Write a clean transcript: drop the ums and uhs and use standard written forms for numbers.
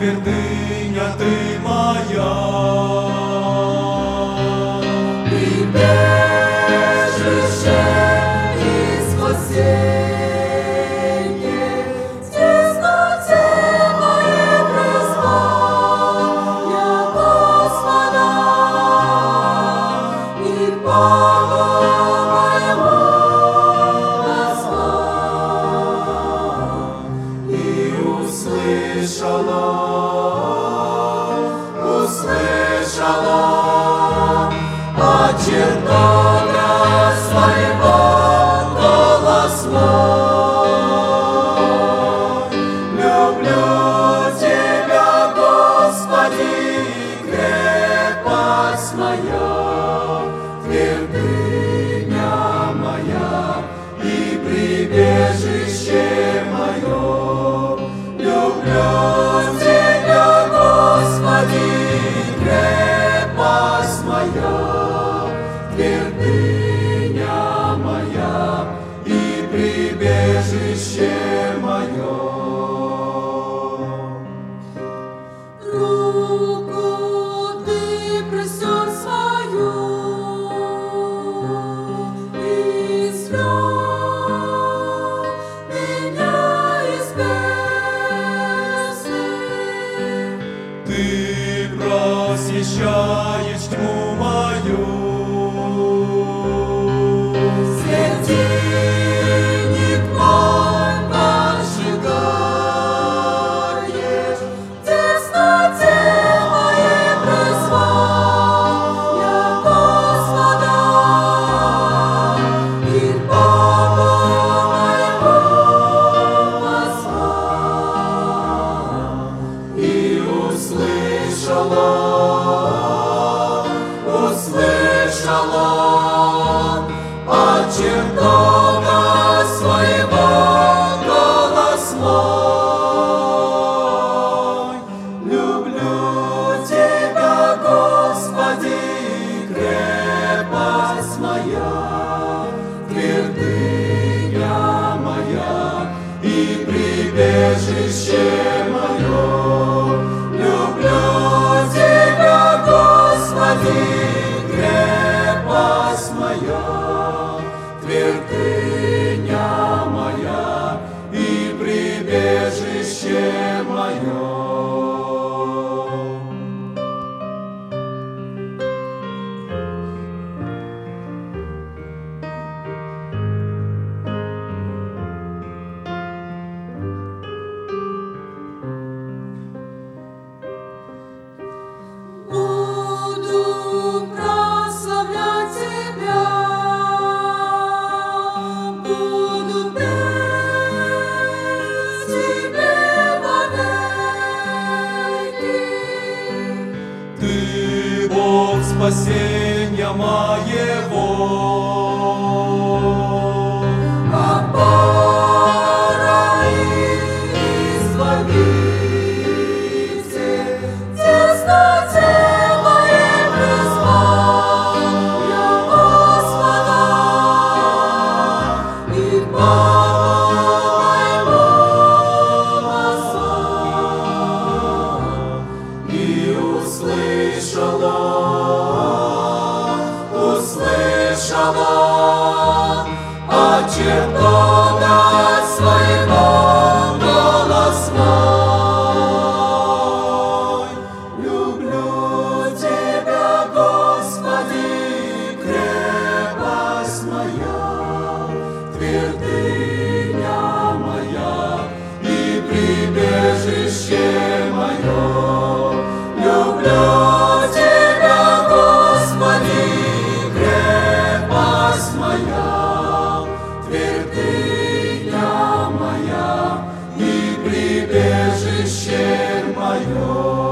твердыня Ты моя. Прибежище и спасение, в тесноте моей призвал я Господа, и Богу моему назвал. И услышал он от чертога своего голос мой. Люблю Тебя, Господи, крепость моя, твердыня моя и прибежище мое. Люблю Тебя, Господи, крепость моя, твердыня моя и прибежище мое. Руку Ты простер свою, и извлек меня из бездны. Ты просвещаешь тьму мою. Светильник мой поджигаешь, в тесноте моей призвал я Господа, и Богу моему возвал. И услышал он от чертога своего голос мой. Люблю Тебя, Господи, крепость моя, твердыня моя и прибежище мое. Люблю Тебя, Господи, крепость моя, твердыня моя и прибежище мое. Буду прославлять Тебя, буду петь Тебе вовеки. Ты Бог спасения моего. Опора и избавитель, в тесноте моей призвал я Господа, и Богу моему возвал. И услышал он от чертога своего голос мой. Люблю Тебя, Господи, крепость моя, твердыня моя и прибежище мое. Люблю Тебя, Господи, крепость моя, твердыня моя и прибежище мое.